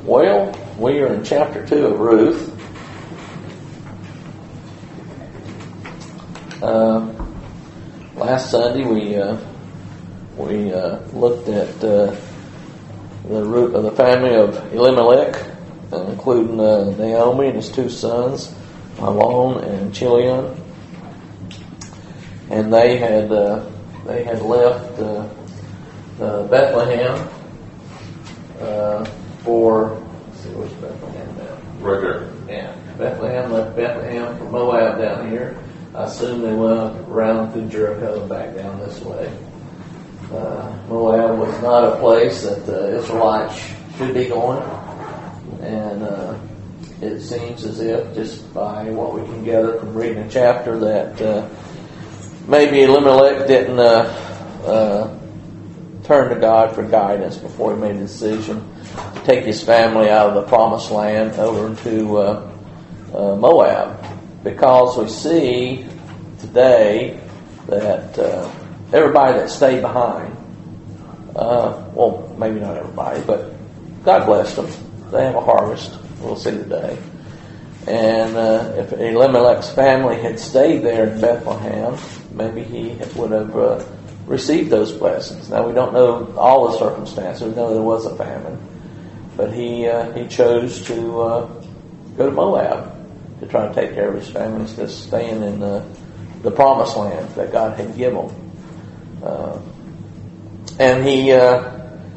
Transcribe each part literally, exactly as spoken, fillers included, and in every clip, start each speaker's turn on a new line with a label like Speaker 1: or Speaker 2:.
Speaker 1: Well, we are in chapter two of Ruth. Uh, last Sunday we uh, we uh, looked at uh, the root of the family of Elimelech, uh, including uh, Naomi and his two sons, Mahlon and Chilion, and they had uh, they had left uh, uh, Bethlehem uh, for. Let's see, where's Bethlehem now?
Speaker 2: Right there.
Speaker 1: Yeah, Bethlehem left Bethlehem for Moab down here. I assume they went around through Jericho and back down this way. Uh, Moab was not a place that the Israelites should be going, and uh, it seems as if, just by what we can gather from reading a chapter, that uh, maybe Elimelech didn't uh, uh, turn to God for guidance before he made a decision to take his family out of the promised land over to uh, uh, Moab. Because we see today that uh, everybody that stayed behind, uh, well, maybe not everybody, but God blessed them. They have a harvest. We'll see today. And uh, if Elimelech's family had stayed there in Bethlehem, maybe he would have uh, received those blessings. Now, we don't know all the circumstances. We know there was a famine. But he uh, he chose to uh, go to Moab to try to take care of his family instead of staying in the, the promised land that God had given him. Uh, and he, uh,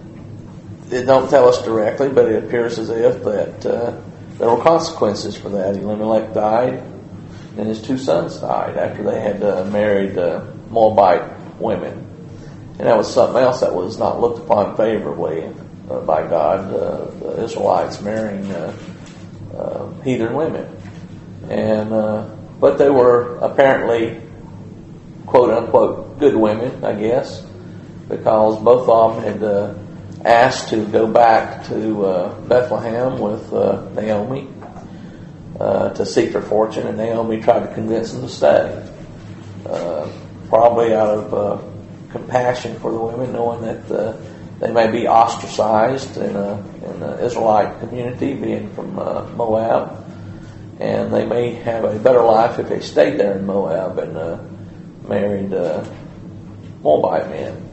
Speaker 1: it don't tell us directly, but it appears as if that uh, there were consequences for that. Elimelech died, and his two sons died after they had uh, married uh, Moabite women. And that was something else that was not looked upon favorably uh, by God, uh, the Israelites marrying uh, uh, heathen women. And uh, but they were apparently quote unquote good women, I guess, because both of them had uh, asked to go back to uh, Bethlehem with uh, Naomi uh, to seek their fortune, and Naomi tried to convince them to stay, uh, probably out of uh, compassion for the women, knowing that uh, they may be ostracized in a in the Israelite community, being from uh, Moab. And they may have a better life if they stayed there in Moab and uh, married uh, Moabite men.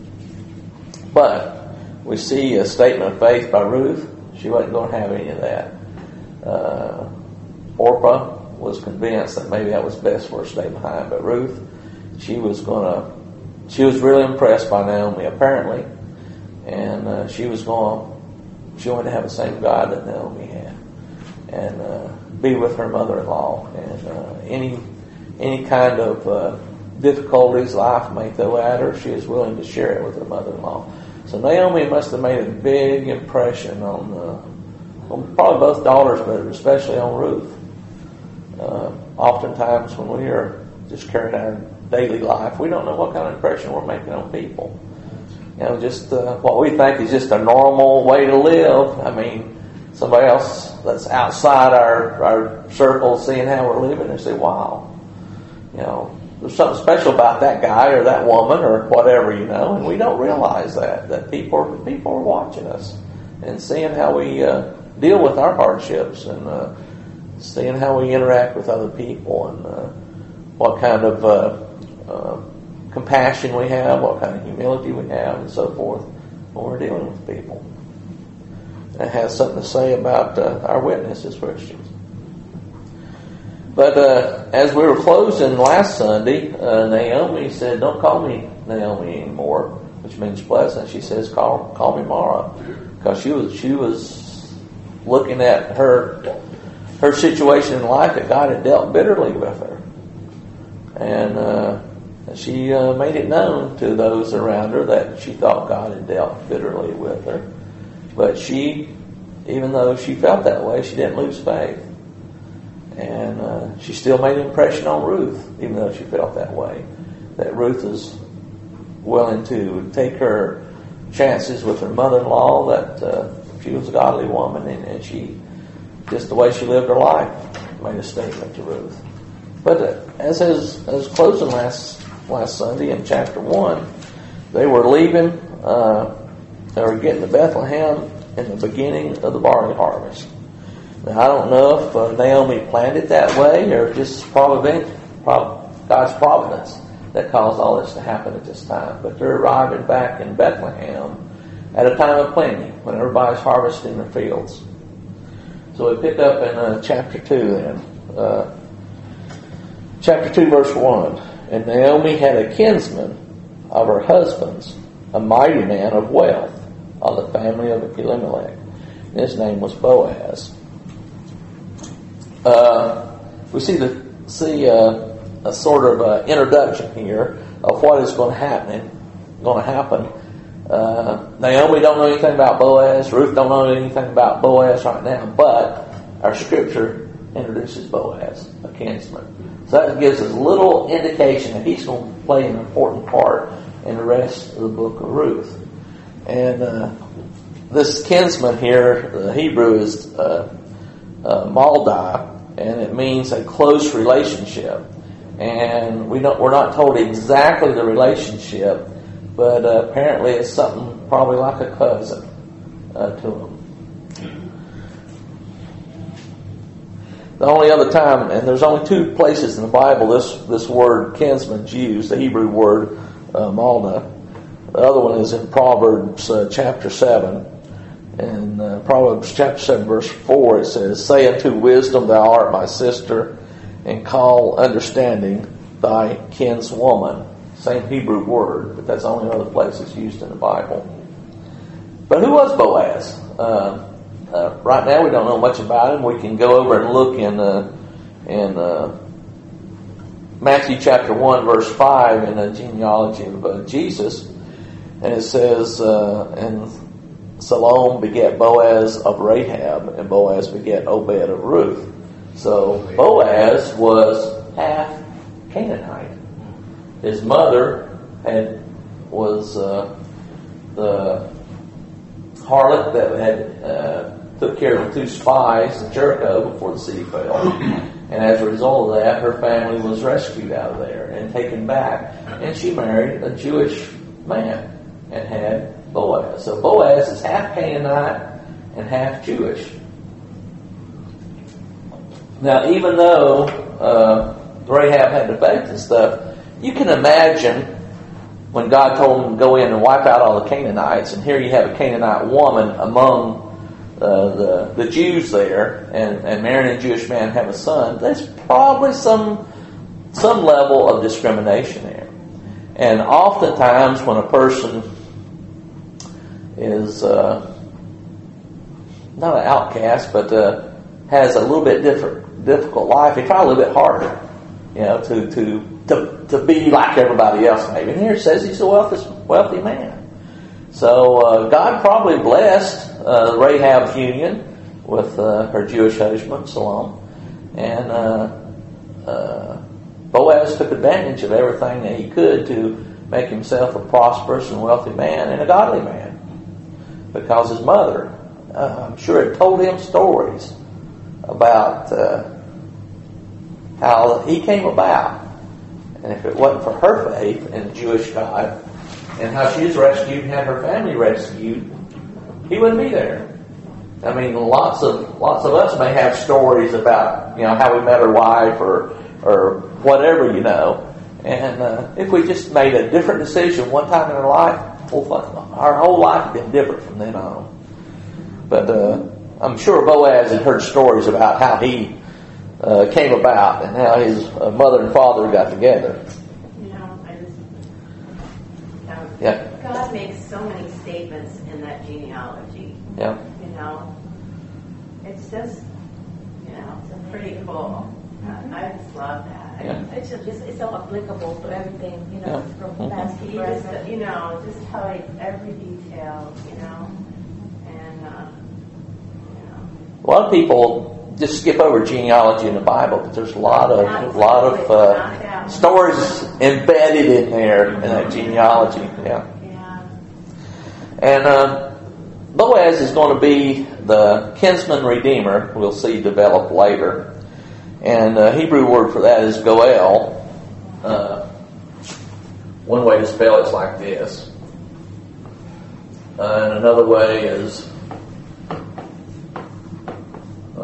Speaker 1: But we see a statement of faith by Ruth. She wasn't going to have any of that. Uh, Orpah was convinced that maybe that was best for her to stay behind. But Ruth, she was going to, she was really impressed by Naomi apparently. And uh, she was going, she wanted to have the same God that Naomi had. And uh, be with her mother-in-law, and uh, any any kind of uh, difficulties life may throw at her, she is willing to share it with her mother-in-law. So Naomi must have made a big impression on, uh, on probably both daughters, but especially on Ruth. Uh, oftentimes when we are just carrying our daily life, we don't know what kind of impression we're making on people. You know, just uh, what we think is just a normal way to live. I mean, somebody else that's outside our, our circle seeing how we're living and say, wow, you know, there's something special about that guy or that woman or whatever, you know, and we don't realize that, that people are, people are watching us and seeing how we uh, deal with our hardships and uh, seeing how we interact with other people and uh, what kind of uh, uh, compassion we have, what kind of humility we have and so forth when we're dealing with people. It has something to say about uh, our witness as Christians. But uh, as we were closing last Sunday, uh, Naomi said, "Don't call me Naomi anymore," which means pleasant. She says, "Call call me Mara," because she was she was looking at her her situation in life that God had dealt bitterly with her, and uh, she uh, made it known to those around her that she thought God had dealt bitterly with her. But she, even though she felt that way, she didn't lose faith. And uh, she still made an impression on Ruth, even though she felt that way. That Ruth is willing to take her chances with her mother-in-law, that uh, she was a godly woman, and, and she, just the way she lived her life, made a statement to Ruth. But uh, as as as closing last last Sunday in chapter one, they were leaving. Uh, they were getting to Bethlehem, in the beginning of the barley harvest. Now, I don't know if uh, Naomi planned it that way or just probably God's providence that caused all this to happen at this time. But they're arriving back in Bethlehem at a time of plenty when everybody's harvesting their fields. So we pick up in uh, chapter two then. Uh, chapter two, verse one. And Naomi had a kinsman of her husband's, a mighty man of wealth, of the family of Elimelech. And his name was Boaz. Uh, we see the see uh, a sort of uh, introduction here of what is going to happen. Going to happen. Uh, Naomi don't know anything about Boaz. Ruth don't know anything about Boaz right now. But our scripture introduces Boaz, a kinsman. So that gives us a little indication that he's going to play an important part in the rest of the book of Ruth. And uh, this kinsman here, the Hebrew is uh, uh, Maldai, and it means a close relationship. And we don't, we're not told exactly the relationship, but uh, apparently it's something probably like a cousin uh, to him. The only other time, and there's only two places in the Bible this, this word kinsman's used, the Hebrew word uh, Malda. The other one is in Proverbs uh, chapter seven. In uh, Proverbs chapter seven verse four it says, Say unto wisdom, thou art my sister, and call understanding thy kinswoman. Same Hebrew word, but that's the only other place it's used in the Bible. But who was Boaz? Uh, uh, right now we don't know much about him. We can go over and look in uh, in uh, Matthew chapter one verse five in the genealogy of uh, Jesus, and it says, uh, and Salome begat Boaz of Rahab, and Boaz begat Obed of Ruth. So Boaz was half Canaanite. His mother had was uh, the harlot that had uh, took care of the two spies in Jericho before the city fell. And as a result of that, her family was rescued out of there and taken back. And she married a Jewish man and had Boaz. So Boaz is half Canaanite and half Jewish. Now, even though uh, Rahab had the faith and stuff, you can imagine when God told him to go in and wipe out all the Canaanites, and here you have a Canaanite woman among uh, the the Jews there, and, and marrying a Jewish man and have a son, there's probably some some level of discrimination there. And oftentimes when a person is uh, not an outcast, but uh, has a little bit different, difficult life, they try a little bit harder, you know, to to to, to be like everybody else maybe. And here it says he's a wealthy, wealthy man. So uh, God probably blessed uh, Rahab's union with uh, her Jewish husband, Salome. And uh, uh, Boaz took advantage of everything that he could to make himself a prosperous and wealthy man and a godly man. Because his mother, uh, I'm sure, had told him stories about uh, how he came about. And if it wasn't for her faith in the Jewish God and how she was rescued and had her family rescued, he wouldn't be there. I mean, lots of lots of us may have stories about, you know, how we met our wife or or whatever, you know. And uh, if we just made a different decision one time in our life, well, our whole life had been different from then on. But uh, I'm sure Boaz had heard stories about how he Uh, came about and how his uh, mother and father got together.
Speaker 2: You know, I just um,
Speaker 1: yeah.
Speaker 2: God makes so many statements in that genealogy.
Speaker 1: Yeah.
Speaker 2: You know, it's just, you know, it's pretty cool. Uh, I just love that.
Speaker 1: Yeah.
Speaker 3: It's just it's so applicable to everything, you know,
Speaker 1: Yeah.
Speaker 3: from
Speaker 1: Mm-hmm.
Speaker 3: past to
Speaker 2: He just,
Speaker 3: present.
Speaker 2: you know, just telling every detail, you know, and uh, you know.
Speaker 1: A lot of people just skip over genealogy in the Bible, but there's a lot of a lot of uh, stories embedded in there in that genealogy. Yeah.
Speaker 2: Yeah.
Speaker 1: And uh, Boaz is going to be the kinsman redeemer. We'll see develop later. And the Hebrew word for that is Goel. Uh, one way to spell it's like this. Uh, and another way is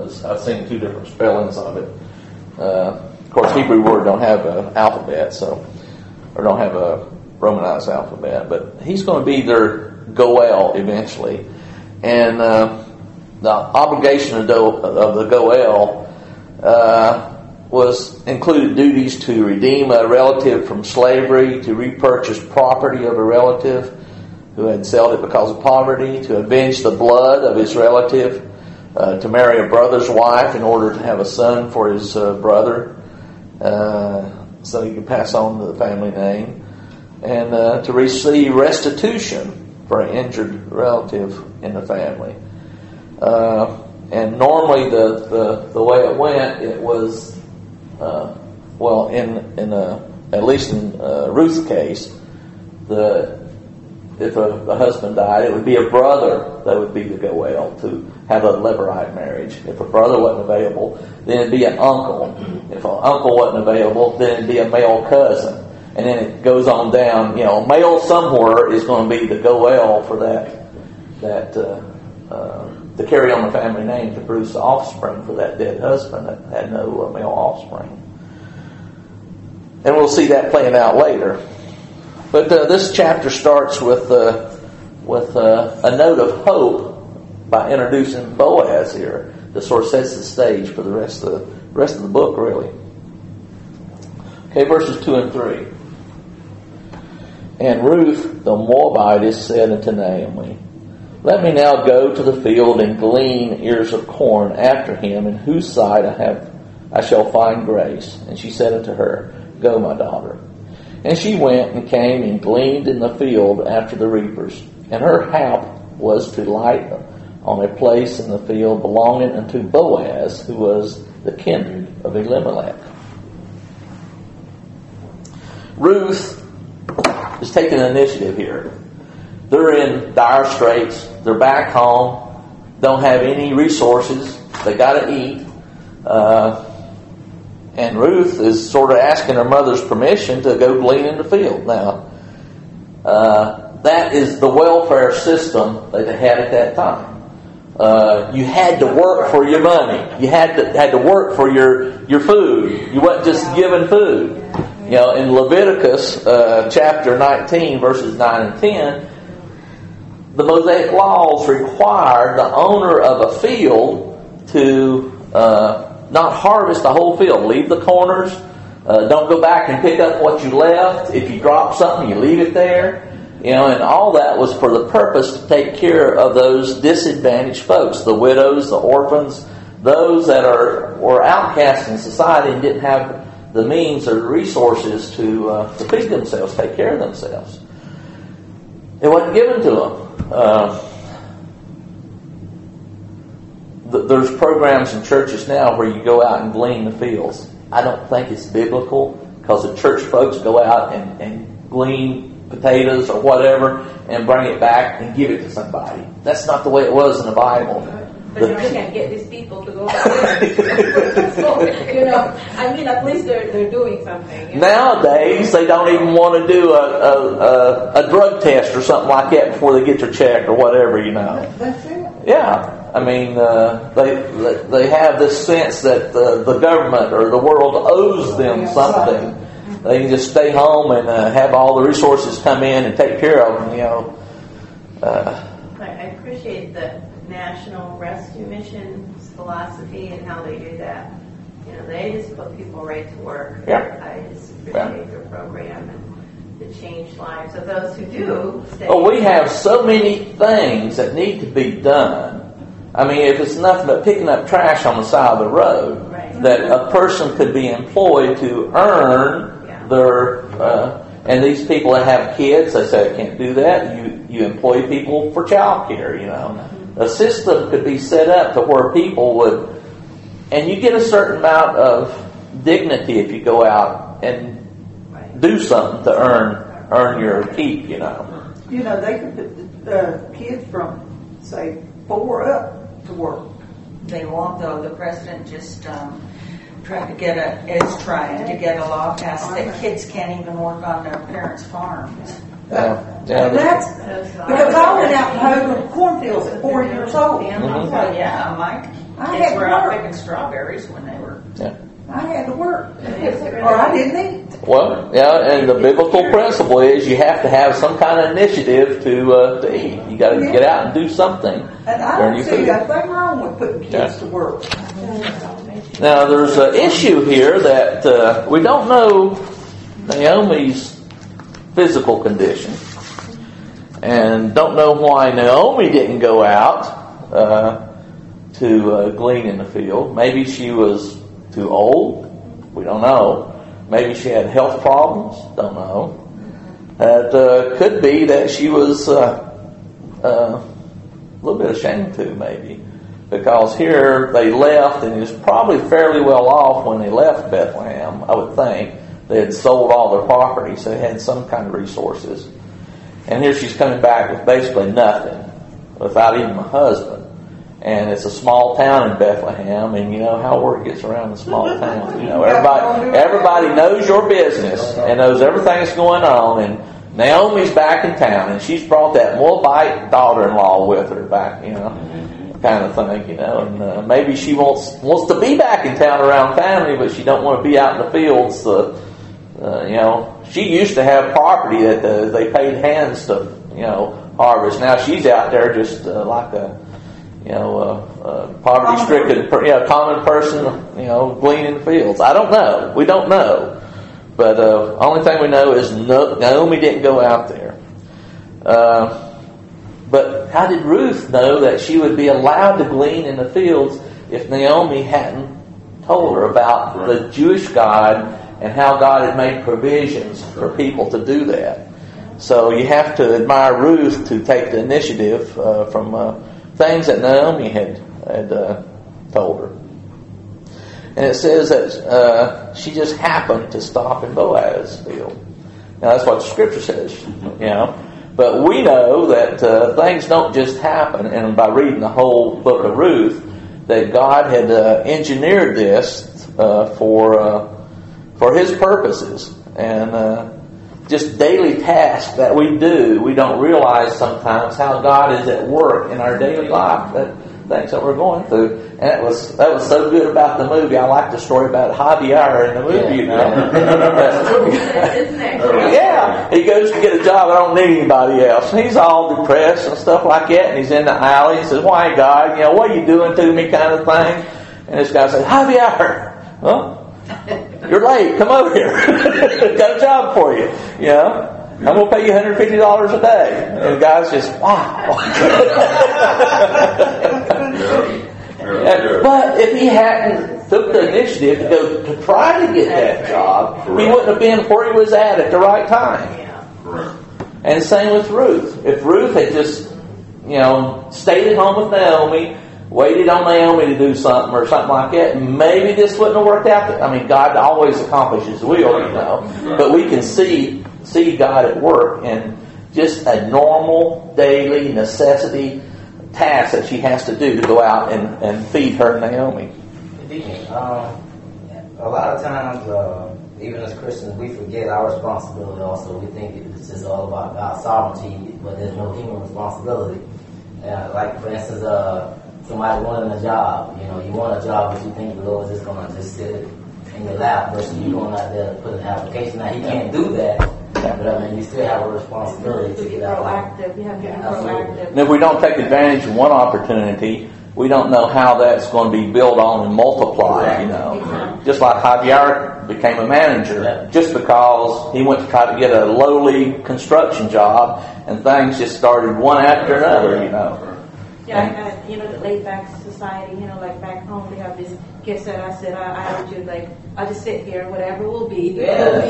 Speaker 1: was. I've seen two different spellings of it. Uh, of course, Hebrew word don't have an alphabet, so or don't have a Romanized alphabet. But he's going to be their Goel eventually, and uh, the obligation of, do, of the Goel uh, was included duties to redeem a relative from slavery, to repurchase property of a relative who had sold it because of poverty, to avenge the blood of his relative, uh, to marry a brother's wife in order to have a son for his uh, brother, uh, so he could pass on the family name, and uh, to receive restitution for an injured relative in the family. Uh, and normally the, the, the way it went, it was, uh, well, in in a, at least in uh, Ruth's case, the if a, a husband died, it would be a brother that would be the Goel to have a levirate marriage. If a brother wasn't available, then it'd be an uncle. If an uncle wasn't available, then it'd be a male cousin. And then it goes on down. You know, male somewhere is going to be the Goel for that, that uh, uh, to carry on the family name to produce the offspring for that dead husband that had no uh, male offspring. And we'll see that playing out later. But uh, this chapter starts with uh, with uh, a note of hope by introducing Boaz here. That sort of sets the stage for the rest of the rest of the book, really. Okay, verses two and three. And Ruth the Moabitess said unto Naomi, Let me now go to the field and glean ears of corn after him, in whose sight I have I shall find grace. And she said unto her, Go, my daughter. And she went and came and gleaned in the field after the reapers. And her hap was to light on a place in the field belonging unto Boaz, who was the kindred of Elimelech. Ruth is taking an initiative here. They're in dire straits. They're back home. Don't have any resources. They got to eat. Uh, And Ruth is sort of asking her mother's permission to go glean in the field. Now, uh, that is the welfare system that they had at that time. Uh, you had to work for your money. You had to had to work for your your food. You wasn't just given food. You know, in Leviticus uh, chapter nineteen, verses nine and ten, the Mosaic laws required the owner of a field to Uh, not harvest the whole field. Leave the corners. Uh, don't go back and pick up what you left. If you drop something, you leave it there. You know, and all that was for the purpose to take care of those disadvantaged folks, the widows, the orphans, those that are were outcast in society and didn't have the means or the resources to uh, to feed themselves, take care of themselves. It wasn't given to them. Uh, There's programs in churches now where you go out and glean the fields. I don't think it's biblical because the church folks go out and, and glean potatoes or whatever and bring it back and give it to somebody. That's not the way it was in the Bible.
Speaker 3: But the, you can't get these people to go out there. So, you know, I mean, at least they're they're doing something. You know? Nowadays,
Speaker 1: they don't even want to do a, a, a, a drug test or something like that before they get their check or whatever, you know.
Speaker 4: That's it.
Speaker 1: Yeah. I mean, uh, they they have this sense that uh, the government or the world owes them something. They can just stay home and uh, have all the resources come in and take care of them, you know. Uh,
Speaker 2: I appreciate the National Rescue Mission's philosophy and how they do that. You know, they just put people right to work.
Speaker 1: Yeah.
Speaker 2: I just appreciate their program and the changed lives of those who do stay.
Speaker 1: Oh, we have so many things that need to be done. I mean, if it's nothing but picking up trash on the side of the road,
Speaker 2: right.
Speaker 1: that a person could be employed to earn
Speaker 2: yeah.
Speaker 1: their, uh, and these people that have kids, they say, I can't do that. You you employ people for child care, you know. Mm-hmm. A system could be set up to where people would, and you get a certain amount of dignity if you go out and
Speaker 2: right.
Speaker 1: do something to earn earn your keep, you know.
Speaker 4: You know, they could put the uh, kids from, say, four up to work.
Speaker 5: They won't, though. The president just um, tried to get a is trying to get a law passed that kids can't even work on their parents' farms.
Speaker 1: Yeah, yeah.
Speaker 4: And that's because I went out and hoed the cornfields at four years old.
Speaker 5: Mm-hmm. Well, yeah, my
Speaker 4: I
Speaker 5: Kids
Speaker 4: had
Speaker 5: were
Speaker 4: to
Speaker 5: out
Speaker 4: work.
Speaker 5: picking strawberries when they were.
Speaker 1: Yeah.
Speaker 4: I had to work,
Speaker 2: Is it
Speaker 4: or I
Speaker 2: really?
Speaker 4: didn't eat.
Speaker 1: Well, yeah, and the biblical principle is you have to have some kind of initiative to uh, to eat. You got to
Speaker 4: Yeah.
Speaker 1: get out and do something.
Speaker 4: And I
Speaker 1: During
Speaker 4: don't
Speaker 1: your
Speaker 4: see
Speaker 1: food.
Speaker 4: nothing wrong with putting kids
Speaker 1: Yeah.
Speaker 4: to work.
Speaker 1: Now, there's an issue here that uh, we don't know Naomi's physical condition, and don't know why Naomi didn't go out uh, to uh, glean in the field. Maybe she was too old. We don't know. Maybe she had health problems. Don't know. It uh, could be that she was uh, uh, a little bit ashamed too, maybe. Because here they left, and he was probably fairly well off when they left Bethlehem, I would think. They had sold all their property, so they had some kind of resources. And here she's coming back with basically nothing, without even a husband. And it's a small town in Bethlehem, and you know how word gets around the small town. You know, everybody everybody knows your business and knows everything that's going on. And Naomi's back in town, and she's brought that Moabite daughter-in-law with her back, you know, kind of thing, you know. And uh, maybe she wants wants to be back in town around family, but she don't want to be out in the fields. Uh, uh, you know, she used to have property that uh, they paid hands to, you know, harvest. Now she's out there just uh, like a you know, uh, uh, poverty-stricken, per, you know, common person, you know, gleaning fields. I don't know. We don't know. But uh, only thing we know is no, Naomi didn't go out there. Uh, but how did Ruth know that she would be allowed to glean in the fields if Naomi hadn't told her about the Jewish God and how God had made provisions for people to do that? So you have to admire Ruth to take the initiative uh, from uh, things that Naomi had, had uh, told her. And it says that uh, she just happened to stop in Boaz's field. Now that's what the scripture says, you know. But we know that uh, things don't just happen, and by reading the whole book of Ruth, that God had uh, engineered this uh, for uh, for His purposes. And uh, just daily tasks that we do, we don't realize sometimes how God is at work in our daily life, that things that we're going through. And that was that was so good about the movie. I like the story about Javier in the movie. You know?
Speaker 2: Isn't that
Speaker 1: Yeah, he goes to get a job. I don't need anybody else. And he's all depressed and stuff like that. And he's in the alley and says, "Why, God? You know, what are you doing to me?" kind of thing. And this guy says, "Javier, huh? You're late. Come over here. Got a job for you. You know, I'm going to pay you one hundred fifty dollars a day." And the guy's just, wow. But if he hadn't took the initiative to go to try to get that job, he wouldn't have been where he was at at the right time.
Speaker 2: Yeah.
Speaker 1: And same with Ruth. If Ruth had just, you know, stayed at home with Naomi, waited on Naomi to do something or something like that, maybe this wouldn't have worked out. I mean, God always accomplishes His will, you know. But we can see see God at work in just a normal, daily necessity task that she has to do to go out and, and feed her Naomi.
Speaker 6: Um, a lot of times, uh, even as Christians, we forget our responsibility also. We think it's just all about God's sovereignty, but there's no human responsibility. Uh, like, for instance, uh, somebody wanting a job. You know, you want a job, but you think the Lord is just going to just sit in your lap, but you're going out there to put an application. Now, He can't do that, but I mean, you still have a responsibility to get out there.
Speaker 3: Proactive. You have to be
Speaker 6: Absolutely.
Speaker 3: proactive.
Speaker 1: And if we don't take advantage of one opportunity, we don't know how that's going to be built on and multiplied, you know. Just like Javier became a manager just because he went to try to get a lowly construction job, and things just started one after another, you know.
Speaker 3: Yeah, I had, you know, the laid back society, you know, like back home, they have this que sera, sera attitude, like, I'll just sit here, whatever will be,
Speaker 6: Yeah.
Speaker 3: will be.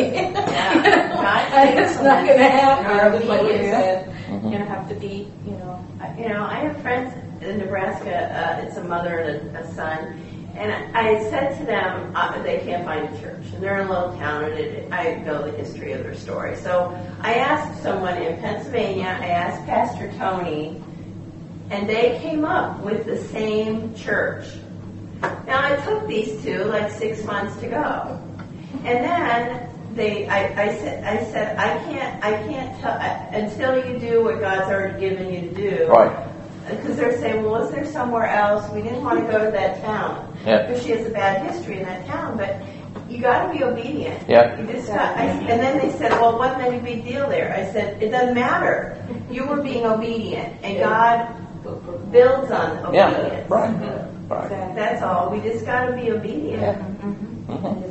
Speaker 2: Yeah.
Speaker 3: It's not going to happen. Just like you
Speaker 2: Yeah.
Speaker 3: said,
Speaker 1: Mhm.
Speaker 3: you're going to have to be, you know.
Speaker 2: You know, I have friends in Nebraska. Uh, it's a mother and a, a son, and I, I said to them, uh, they can't find a church, and they're in a little town, and it, I know the history of their story. So I asked someone in Pennsylvania. I asked Pastor Tony, and they came up with the same church. Now it took these two like six months to go, and then they, I, I said, I said, I can't, I can't tell I, until you do what God's already given you to do.
Speaker 1: Right.
Speaker 2: because they're saying, well, was there somewhere else? We didn't want to go to that town
Speaker 1: Yeah.
Speaker 2: because she has a bad history in that town. But you got to be obedient.
Speaker 1: Yeah.
Speaker 2: You just got, I, and then they said, well, it wasn't any big deal there. I said, it doesn't matter. You were being obedient, and God builds on
Speaker 1: Yeah.
Speaker 2: obedience.
Speaker 1: Right. Right.
Speaker 2: That's all. We just got to be obedient.
Speaker 1: Yeah.
Speaker 2: Amen.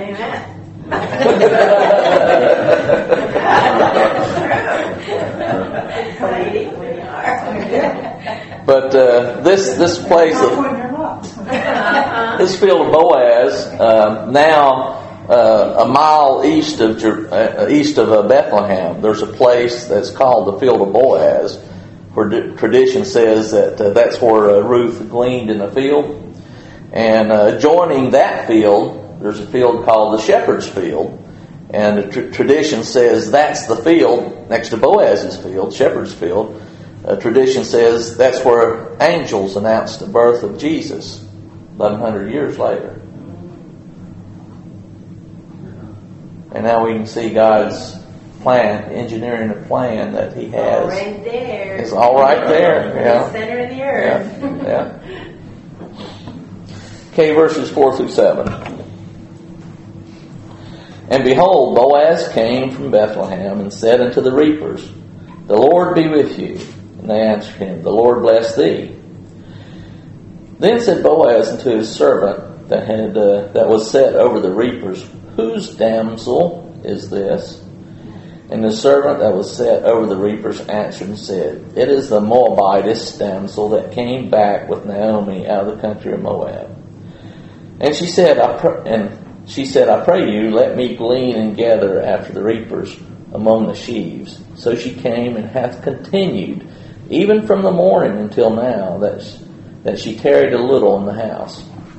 Speaker 2: Exciting when you are.
Speaker 1: But uh, this this place
Speaker 4: Not
Speaker 1: of
Speaker 4: when you're not.
Speaker 1: this field of Boaz, uh, now uh, a mile east of Jer- uh, east of uh, Bethlehem, there's a place that's called the field of Boaz, where d- tradition says that uh, that's where uh, Ruth gleaned in the field. And uh, adjoining that field, there's a field called the Shepherd's Field. And the tr- tradition says that's the field next to Boaz's field, Shepherd's Field. Uh, tradition says that's where angels announced the birth of Jesus eleven hundred years later. And now we can see God's plan, engineering a plan that He has.
Speaker 2: All right there.
Speaker 1: It's all right there. Yeah.
Speaker 2: Center of the earth.
Speaker 1: Yeah. Yeah. Okay, verses four through seven. And behold, Boaz came from Bethlehem and said unto the reapers, The Lord be with you. And they answered him, The Lord bless thee. Then said Boaz unto his servant that had uh, that was set over the reapers, Whose damsel is this? And the servant that was set over the reapers answered and said, It is the Moabitess damsel that came back with Naomi out of the country of Moab. And she said, I pr- and she said, I pray you, let me glean and gather after the reapers among the sheaves. So she came and hath continued, even from the morning until now, that she, that she tarried a little in the house.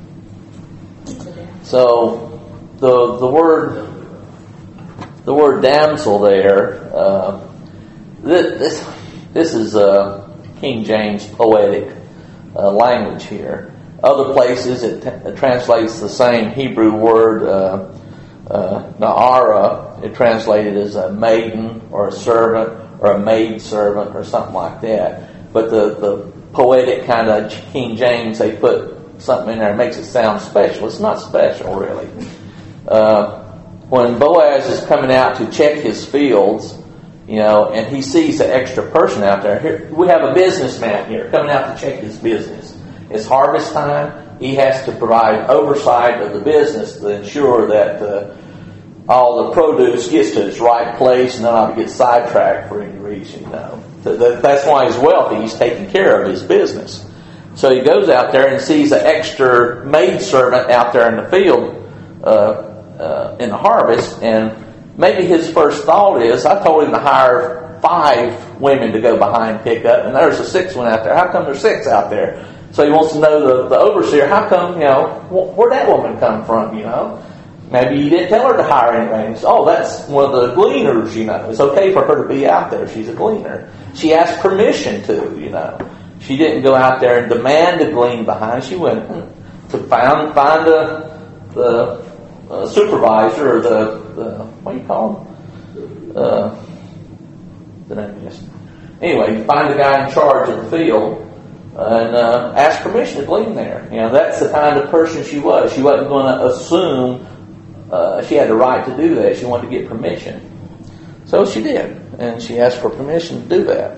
Speaker 1: So the the word the word damsel there, uh, this this is uh, King James poetic uh, language here. Other places it, t- it translates the same Hebrew word uh, uh, na'ara. It translated as a maiden or a servant or a maid servant or something like that. But the, the poetic kind of King James, they put something in there that makes it sound special. It's not special, really. Uh, when Boaz is coming out to check his fields, you know, and he sees an extra person out there. Here, we have a businessman here coming out to check his business. It's harvest time. He has to provide oversight of the business to ensure that uh, all the produce gets to its right place and not get sidetracked for any reason, you know. That's why he's wealthy. He's taking care of his business. So he goes out there and sees an extra maidservant out there in the field uh, uh, in the harvest, and maybe his first thought is, I told him to hire five women to go behind pick up, and there's a sixth one out there. How come there's six out there? So he wants to know the, the overseer, how come, you know, wh- where'd that woman come from, you know? Maybe you didn't tell her to hire anybody. He said, oh, that's one of the gleaners, you know. It's okay for her to be out there. She's a gleaner. She asked permission to, you know. She didn't go out there and demand to glean behind. She went to find, find the, the uh, supervisor or the, the, what do you call him? Uh, the name is. Anyway, find the guy in charge of the field and uh, ask permission to glean there. You know, that's the kind of person she was. She wasn't going to assume uh, she had the right to do that. She wanted to get permission. So she did, and she asked for permission to do that.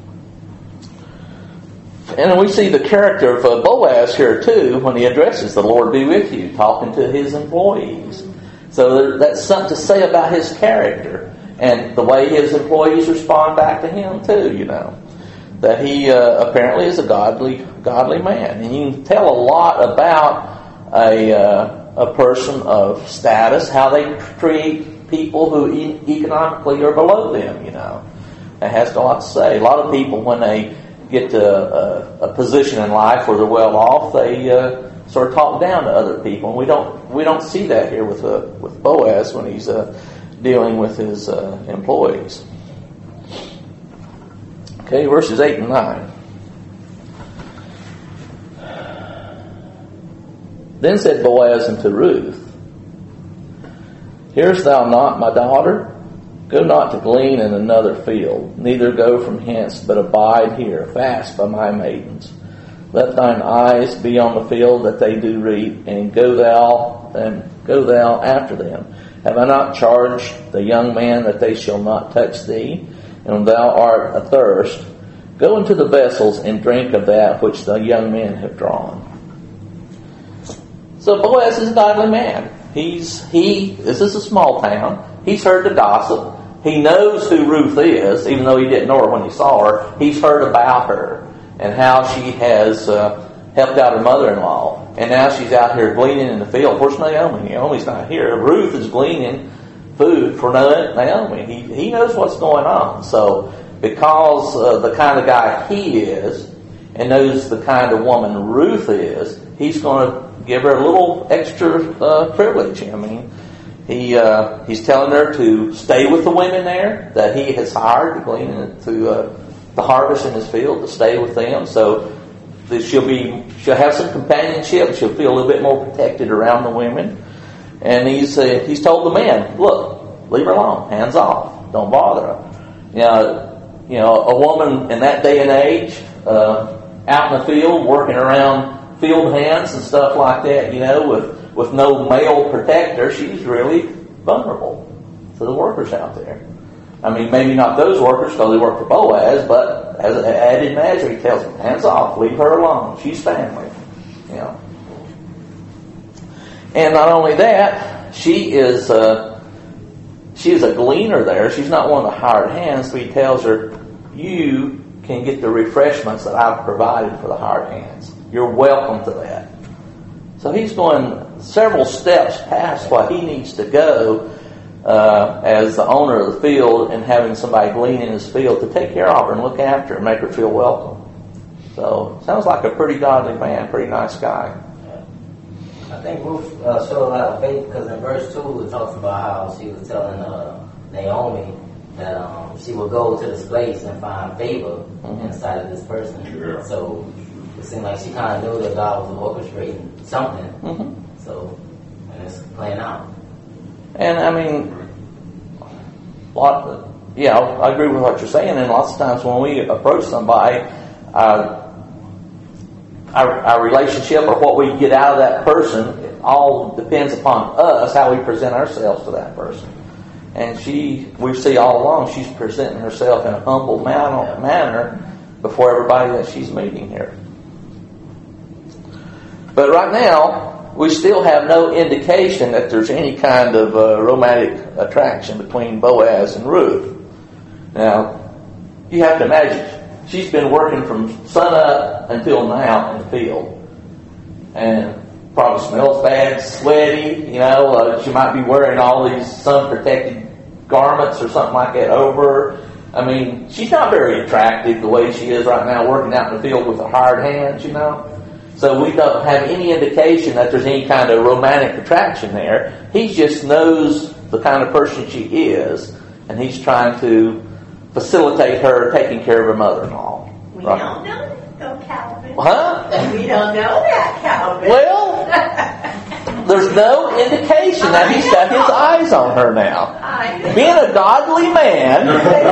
Speaker 1: And we see the character of uh, Boaz here too when he addresses the Lord be with you, talking to his employees. So there, that's something to say about his character and the way his employees respond back to him too, you know. That he uh, apparently is a godly godly man. And you can tell a lot about a uh, a person of status, how they treat people who e- economically are below them, you know. It has a lot to say. A lot of people, when they get to a, a position in life where they're well off, they uh, sort of talk down to other people. And we don't we don't see that here with uh, with Boaz when he's uh, dealing with his uh, employees. Okay, verses eight and nine. Then said Boaz unto Ruth, Hearest thou not, my daughter? Go not to glean in another field, neither go from hence, but abide here, fast by my maidens. Let thine eyes be on the field that they do reap, and go thou and go thou after them. Have I not charged the young man that they shall not touch thee? And when thou art athirst, go into the vessels and drink of that which the young men have drawn. So Boaz is a godly man. He's he. This is a small town. He's heard the gossip. He knows who Ruth is, even though he didn't know her when he saw her. He's heard about her and how she has uh, helped out her mother-in-law. And now she's out here gleaning in the field. Where's Naomi? Naomi's not here. Ruth is gleaning food for Naomi. He, he knows what's going on. So because uh, the kind of guy he is and knows the kind of woman Ruth is, he's going to give her a little extra uh, privilege. I mean, He uh, he's telling her to stay with the women there that he has hired to glean to uh, the harvest in his field, to stay with them. So that she'll be she'll have some companionship. She'll feel a little bit more protected around the women. And he's uh, he's told the men, look, leave her alone, hands off, don't bother her. You know, you know, a woman in that day and age, uh, out in the field working around field hands and stuff like that, you know, with with no male protector, she's really vulnerable to the workers out there. I mean, maybe not those workers because they work for Boaz, but as an added measure, he tells them, hands off, leave her alone. She's family. You know. And not only that, she is uh, she is a gleaner there. She's not one of the hired hands, but he tells her, you can get the refreshments that I've provided for the hired hands. You're welcome to that. So he's going several steps past what he needs to go uh, as the owner of the field and having somebody glean in his field to take care of her and look after her and make her feel welcome. So sounds like a pretty godly man, pretty nice guy.
Speaker 6: I think Ruth uh, showed a lot of faith because in verse two it talks about how she was telling uh, Naomi that um, she would go to this place and find favor mm-hmm. inside of this person. Yeah. So it seemed like she kind of knew that God was orchestrating something. Mm-hmm. So, and it's playing out.
Speaker 1: And I mean, lot, yeah, I agree with what you're saying. And lots of times when we approach somebody, uh, our, our relationship or what we get out of that person, it all depends upon us, how we present ourselves to that person. And she, we see all along, she's presenting herself in a humble manner, manner before everybody that she's meeting here. But right now, we still have no indication that there's any kind of uh, romantic attraction between Boaz and Ruth. Now, you have to imagine, she's been working from sun up until now in the field. And probably smells bad, sweaty, you know, uh, she might be wearing all these sun-protected garments or something like that over her. I mean, she's not very attractive the way she is right now working out in the field with her hired hands, you know. So we don't have any indication that there's any kind of romantic attraction there. He just knows the kind of person she is, and he's trying to facilitate her taking care of her mother-in-law.
Speaker 2: We
Speaker 1: right?
Speaker 2: don't know that, though, Calvin.
Speaker 1: Huh?
Speaker 2: We don't know that, Calvin.
Speaker 1: Well, there's no indication that he's got his eyes on her now. Being a godly man.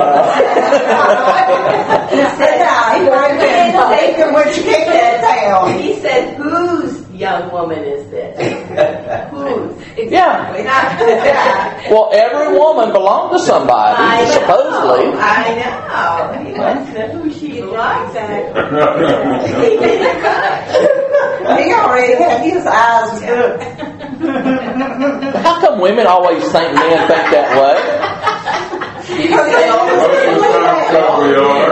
Speaker 4: He said, "I don't take her when she kicked that tail."
Speaker 2: He said, "Whose young woman is this? Whose?"
Speaker 1: Yeah. Well, every woman belonged to somebody,
Speaker 2: I know,
Speaker 1: supposedly.
Speaker 2: I know. He wants to know who she was.
Speaker 4: He already had his eyes good.
Speaker 1: How come women always think men think that way?
Speaker 4: Because they always
Speaker 7: Probably are.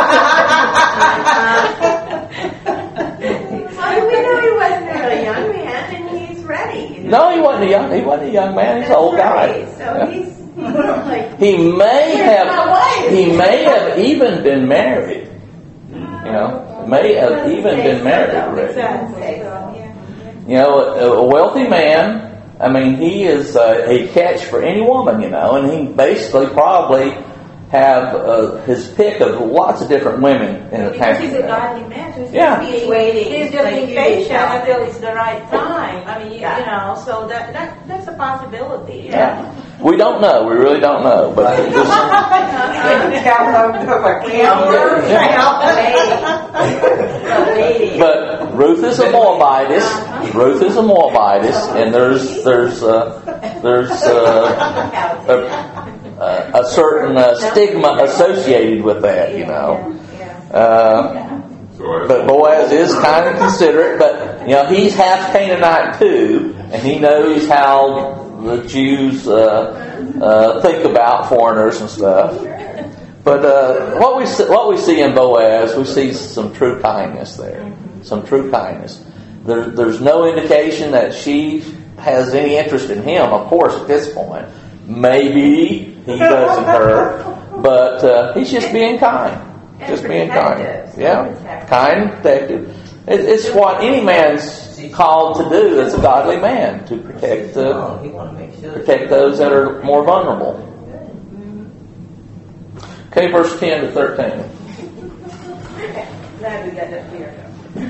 Speaker 2: Well, we know he wasn't a young man, and he's ready. You know?
Speaker 1: No, he wasn't a young. He wasn't a young man. He's an old guy.
Speaker 2: Right. So
Speaker 1: Yeah.
Speaker 2: he's, he's like.
Speaker 1: He may
Speaker 2: Here's my
Speaker 1: have.
Speaker 2: wife.
Speaker 1: He may have even been married. You know, may have even been married already. You know, a, a wealthy man. I mean, he is a, a catch for any woman. You know, and he basically probably have uh, his pick of lots of different women in the
Speaker 3: Because he's a
Speaker 1: town.
Speaker 3: godly man, so he's
Speaker 1: Yeah.
Speaker 3: just being,
Speaker 2: He's waiting.
Speaker 3: he's just
Speaker 2: Like
Speaker 3: being
Speaker 2: you
Speaker 3: patient
Speaker 2: yourself.
Speaker 3: until it's the right time. I mean, you,
Speaker 2: Yeah.
Speaker 3: you know, so that, that that's a possibility.
Speaker 1: Yeah. We don't know. We really don't know. But this,
Speaker 4: Count over to a camera.
Speaker 1: but Ruth is a Moabitess. Ruth is a Moabitess, and there's there's uh, there's uh, a, a, a certain uh, stigma associated with that, you know. Uh, but Boaz is kind of considerate, but you know he's half Canaanite too, and he knows how the Jews uh, uh, think about foreigners and stuff. But uh, what we see, what we see in Boaz, we see some true kindness there, some true kindness. There, there's no indication that she has any interest in him. Of course, at this point, maybe he does in her, but uh, he's just being kind, just being kind. Yeah, kind, protective. It, it's what any man's called to do as a godly man, to protect uh, protect those that are more vulnerable. Okay, verse ten to thirteen.
Speaker 3: Glad we got that cleared up.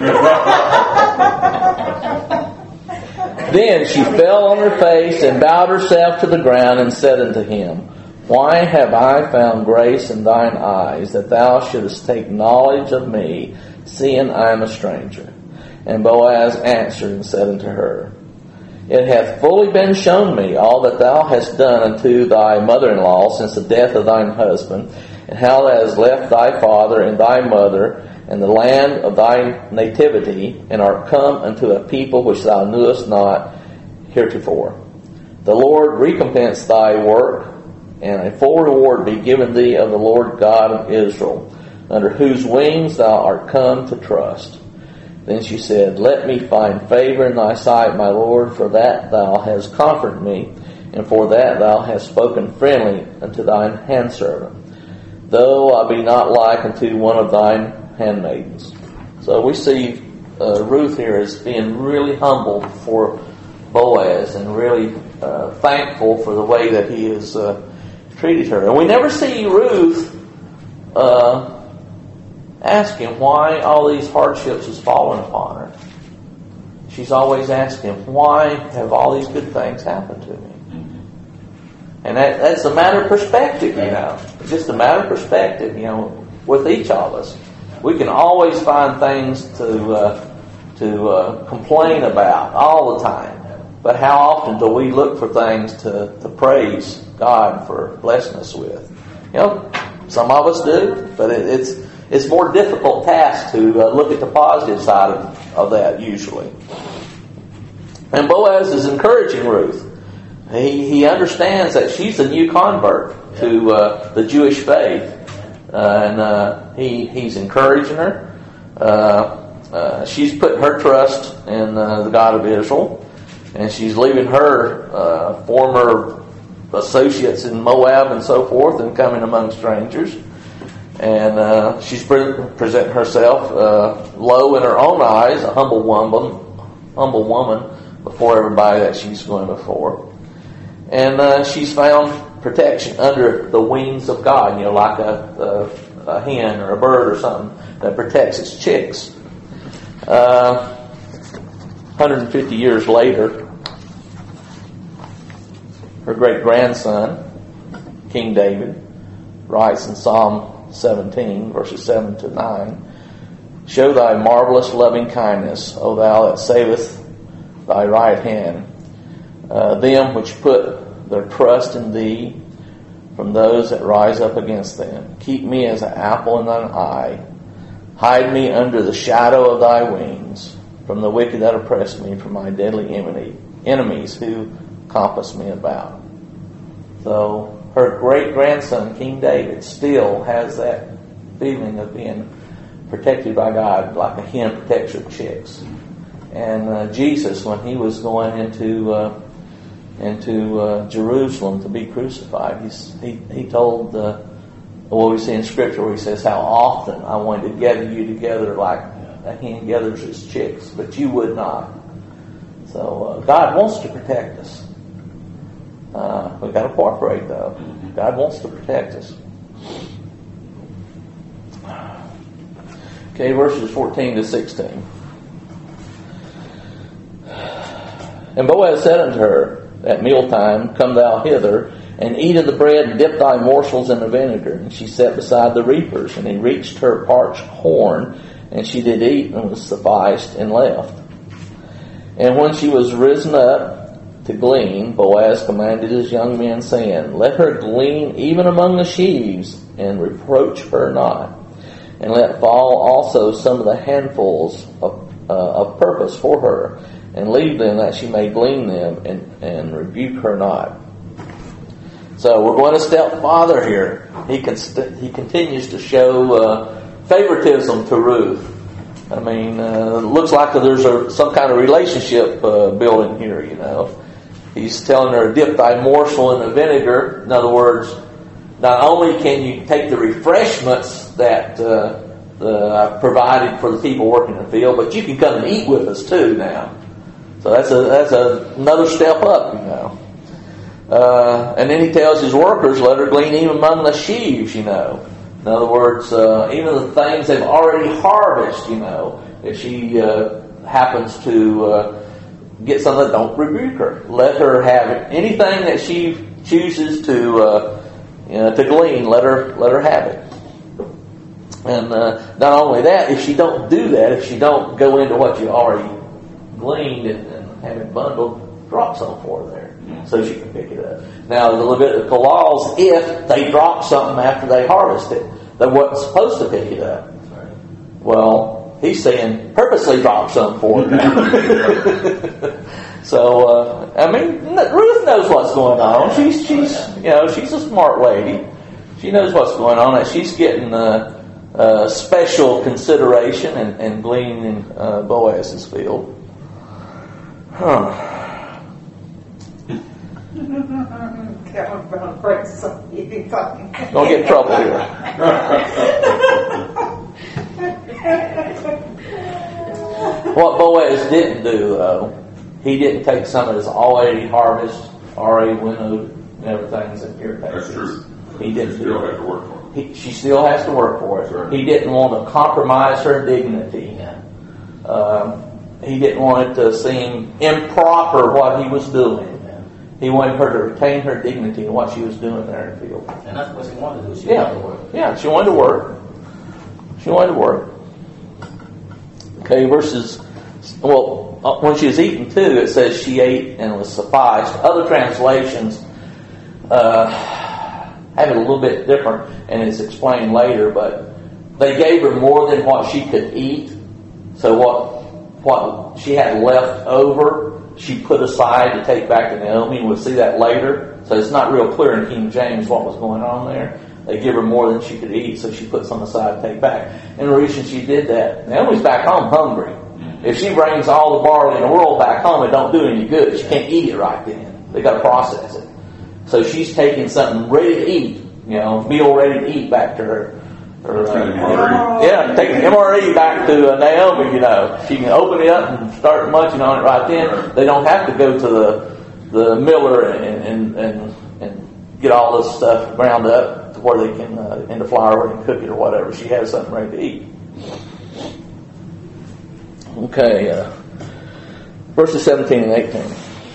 Speaker 1: Then she fell on her face and bowed herself to the ground and said unto him, Why have I found grace in thine eyes, that thou shouldest take knowledge of me, seeing I am a stranger? And Boaz answered and said unto her, It hath fully been shown me all that thou hast done unto thy mother-in-law since the death of thine husband, and how thou hast left thy father and thy mother and the land of thy nativity, and art come unto a people which thou knewest not heretofore. The Lord recompense thy work, and a full reward be given thee of the Lord God of Israel, under whose wings thou art come to trust. Then she said, Let me find favor in thy sight, my Lord, for that thou hast comforted me, and for that thou hast spoken friendly unto thine handservant, though I be not like unto one of thine handmaidens. So we see uh, Ruth here as being really humble before Boaz, and really uh, thankful for the way that he has uh, treated her. And we never see Ruth uh, asking why all these hardships has fallen upon her. She's always asking, why have all these good things happened to me? And that, that's a matter of perspective, you know. It's just a matter of perspective, you know, with each of us. We can always find things to uh, to uh, complain about all the time. But how often do we look for things to, to praise God for blessing us with? You know, some of us do, but it, it's it's more difficult task to uh, look at the positive side of, of that usually. And Boaz is encouraging Ruth. He he understands that she's a new convert to uh, the Jewish faith, uh, and uh, he he's encouraging her. Uh, uh, she's put her trust in uh, the God of Israel, and she's leaving her uh, former associates in Moab and so forth, and coming among strangers. And uh, she's pre- presenting herself uh, low in her own eyes, a humble woman, humble woman before everybody that she's going before. And uh, she's found protection under the wings of God, you know, like a, a, a hen or a bird or something that protects its chicks. Uh, one hundred fifty years later, her great-grandson, King David, writes in Psalm seventeen, verses seven to nine, Show thy marvelous loving kindness, O thou that savest thy right hand, uh, them which put their trust in thee from those that rise up against them. Keep me as an apple in thine eye. Hide me under the shadow of thy wings, from the wicked that oppress me, from my deadly enemy, enemies who compass me about. So her great-grandson, King David, still has that feeling of being protected by God, like a hen protects her chicks. And uh, Jesus, when he was going into uh, into uh, Jerusalem to be crucified, he's, he he told uh, what we see in Scripture, where he says, "How often I wanted to gather you together like a hen gathers its chicks, but you would not." So uh, God wants to protect us. Uh, we've got to cooperate, though. God wants to protect us. Okay, verses fourteen to sixteen. And Boaz said unto her at mealtime, Come thou hither, and eat of the bread, and dip thy morsels in the vinegar. And she sat beside the reapers, and he reached her parched corn, and she did eat, and was sufficed, and left. And when she was risen up to glean, Boaz commanded his young men, saying, Let her glean even among the sheaves, and reproach her not. And let fall also some of the handfuls of, uh, of purpose for her, and leave them that she may glean them, and, and rebuke her not. So we're going a step farther here. He can st- he continues to show uh, favoritism to Ruth. I mean, uh, it looks like there's a, some kind of relationship uh, building here, you know. He's telling her, dip thy morsel in the vinegar. In other words, not only can you take the refreshments that uh, the, I've provided for the people working in the field, but you can come and eat with us too now. So that's a that's a, another step up, you know. Uh, and then he tells his workers, let her glean even among the sheaves, you know. In other words, uh, even the things they've already harvested, you know. If she uh, happens to uh, get something, don't rebuke her. Let her have it. Anything that she chooses to uh, you know, to glean, let her let her have it. And uh, not only that, if she don't do that, if she don't go into what you already gleaned and, and have it bundled, drop some for her there so she can pick it up. Now, the Levitical laws, if they drop something after they harvest it, they wasn't supposed to pick it up. Well, he's saying purposely drop something for her. So, uh, I mean, Ruth knows what's going on. She's, she's, you know, she's a smart lady. She knows what's going on, and she's getting uh, uh, special consideration and, and gleaning uh, Boaz's field. Huh.
Speaker 4: Gonna
Speaker 1: get in trouble here. What Boaz didn't do, though, he didn't take some of his already harvest, already winnowed, and everything's in here.
Speaker 7: That's true.
Speaker 1: He didn't
Speaker 7: She
Speaker 1: do
Speaker 7: still
Speaker 1: it.
Speaker 7: has to work for it.
Speaker 1: He, she still has to work for it.
Speaker 7: Right.
Speaker 1: He didn't want to compromise her dignity. Um, he didn't want it to seem improper what he was doing. He wanted her to retain her dignity in what she was doing there in the field.
Speaker 6: And that's what she wanted to do. She
Speaker 1: Yeah,
Speaker 6: wanted to work.
Speaker 1: yeah, she wanted to work. She wanted to work. Okay, verses. Well, when she was eating too, it says she ate and was sufficed. Other translations uh, have it a little bit different, and it's explained later. But they gave her more than what she could eat. So what what she had left over, she put aside to take back to Naomi. We'll see that later. So it's not real clear in King James what was going on there. They give her more than she could eat, so she put some aside to take back. And the reason she did that, Naomi's back home hungry. If she brings all the barley in the world back home, it don't do any good. She can't eat it right then. They got to process it. So she's taking something ready to eat, you know, meal ready to eat back to her. her uh, yeah, taking M R E back to uh, Naomi, you know. She can open it up and start munching on it right then. They don't have to go to the the miller and and and, and get all this stuff ground up to where they can uh, into flour and cook it or whatever. She has something ready to eat. Okay, uh, verses seventeen and eighteen.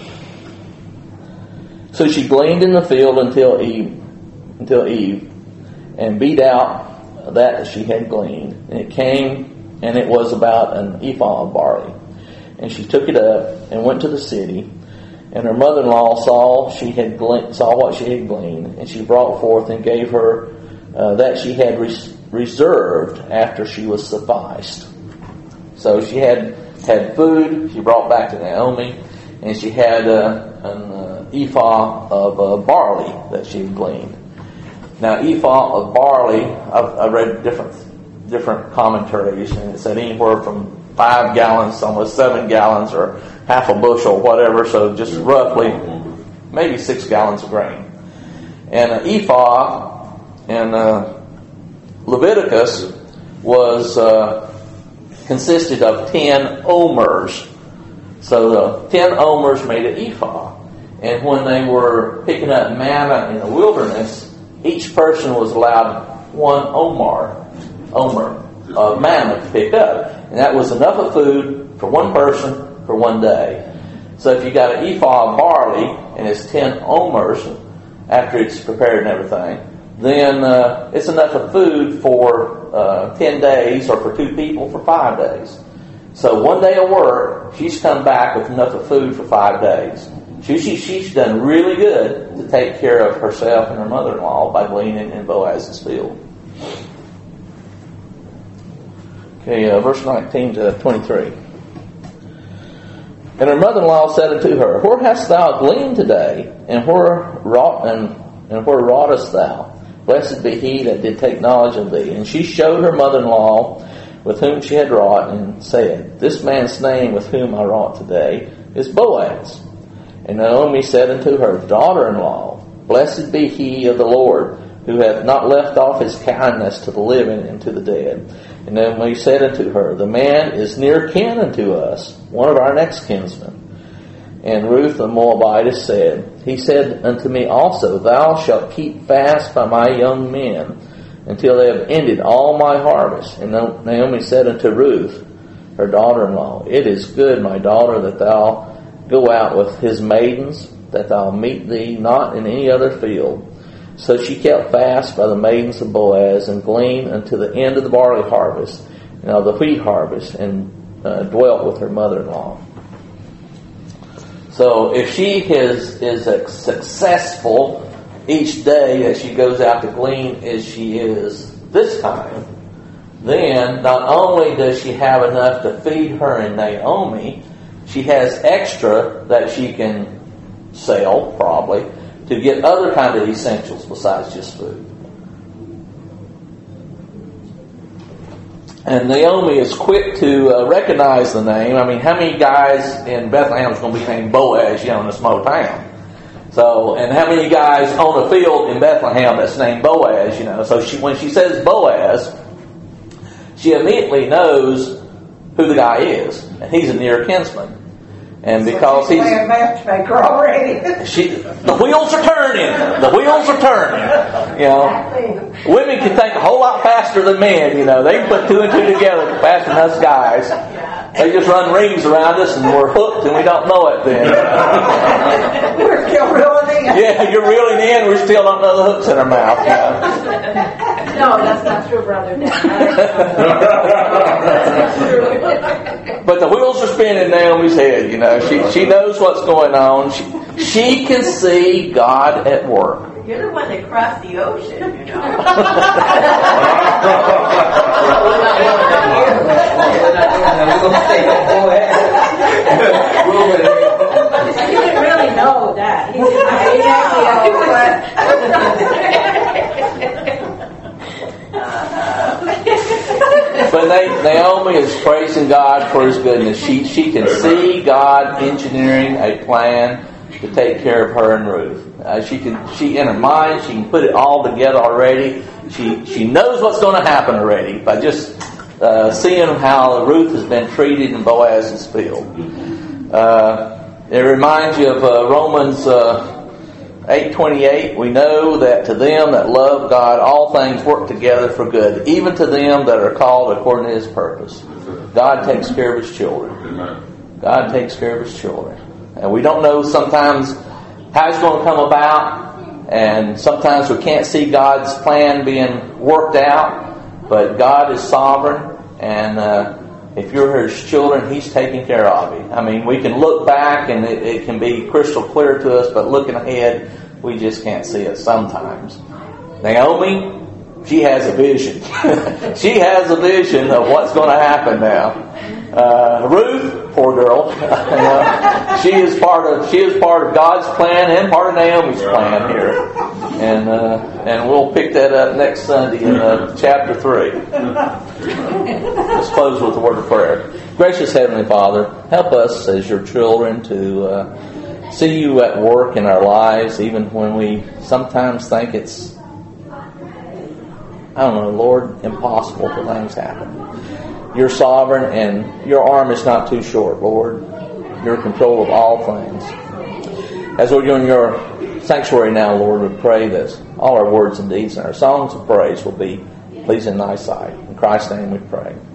Speaker 1: So she gleaned in the field until eve, until eve, and beat out that she had gleaned. And it came, and it was about an ephah of barley. And she took it up and went to the city. And her mother-in-law saw she had gleaned, saw what she had gleaned, and she brought forth and gave her uh, that she had res- reserved after she was sufficed. So she had had food. She brought back to Naomi, and she had uh, an uh, ephah of uh, barley that she had gleaned. Now, ephah of barley, I've, I've read different different commentaries, and it said anywhere from five gallons, almost seven gallons, or half a bushel, whatever. So just roughly, maybe six gallons of grain. And an ephah in uh, Leviticus was uh, consisted of ten omers. So the ten omers made an ephah. And when they were picking up manna in the wilderness, each person was allowed one omer. Omer. of manna to pick up. And that was enough of food for one person for one day. So if you got an ephah of barley and it's ten omers after it's prepared and everything, then uh, it's enough of food for uh, ten days or for two people for five days. So one day of work, she's come back with enough of food for five days. She, she, she's done really good to take care of herself and her mother-in-law by gleaning in Boaz's field. Okay, uh, verse nineteen to twenty-three. And her mother-in-law said unto her, Where hast thou gleaned today, and where wrought and, and where wroughtest thou? Blessed be he that did take knowledge of thee. And she showed her mother-in-law with whom she had wrought, and said, This man's name with whom I wrought today is Boaz. And Naomi said unto her daughter-in-law, Blessed be he of the Lord, who hath not left off his kindness to the living and to the dead. And Naomi said unto her, The man is near kin unto us, one of our next kinsmen. And Ruth the Moabitess said, He said unto me also, Thou shalt keep fast by my young men, until they have ended all my harvest. And Naomi said unto Ruth, her daughter-in-law, It is good, my daughter, that thou go out with his maidens, that thou meet thee not in any other field. So she kept fast by the maidens of Boaz, and gleaned unto the end of the barley harvest, and of the wheat harvest, and uh, dwelt with her mother-in-law. So if she is, is successful each day as she goes out to glean as she is this time, then not only does she have enough to feed her and Naomi, she has extra that she can sell, probably, to get other kind of essentials besides just food. And Naomi is quick to uh, recognize the name. I mean, how many guys in Bethlehem is going to be named Boaz, you know, in a small town? So, and how many guys own a field in Bethlehem that's named Boaz, you know? So she, when she says Boaz, she immediately knows who the guy is. And he's a near kinsman. And because
Speaker 4: so she's
Speaker 1: he's
Speaker 4: a matchmaker already.
Speaker 1: she, the wheels are turning. The wheels are turning. You know, women can think a whole lot faster than men. You know, they can put two and two together faster than us guys. They just run rings around us, and we're hooked, and we don't know it. Then
Speaker 4: we're still reeling in.
Speaker 1: Yeah, you're reeling in. We still don't know the hooks in our mouth. You know?
Speaker 3: No, that's not true, brother.
Speaker 1: But the wheels are spinning in Naomi's head. You know, she she knows what's going on. She she can see God at work.
Speaker 2: You're the one that crossed the ocean, you know.
Speaker 3: He didn't really know that. He didn't
Speaker 1: But Naomi is praising God for His goodness. She she can see God engineering a plan to take care of her and Ruth. Uh, she can, she in her mind, she can put it all together already. She she knows what's going to happen already by just uh, seeing how Ruth has been treated in Boaz's field. Uh, it reminds you of uh, Romans uh, eight twenty-eight. We know that to them that love God, all things work together for good, even to them that are called according to His purpose. God takes care of His children. God takes care of His children. And we don't know sometimes how it's going to come about, and sometimes we can't see God's plan being worked out, but God is sovereign, and uh, if you're His children, He's taking care of you. I mean, we can look back and it, it can be crystal clear to us, but looking ahead, we just can't see it sometimes. Naomi, she has a vision. She has a vision of what's going to happen now. Uh, Ruth, poor girl, uh, she is part of she is part of God's plan and part of Naomi's plan here, and uh, and we'll pick that up next Sunday in uh, chapter three. Let's close with a word of prayer. Gracious Heavenly Father, help us as Your children to uh, see You at work in our lives, even when we sometimes think it's, I don't know, Lord, impossible for things to happen. You're sovereign, and Your arm is not too short, Lord. You're in control of all things. As we're doing Your sanctuary now, Lord, we pray that all our words and deeds and our songs of praise will be pleasing in Thy sight. In Christ's name we pray.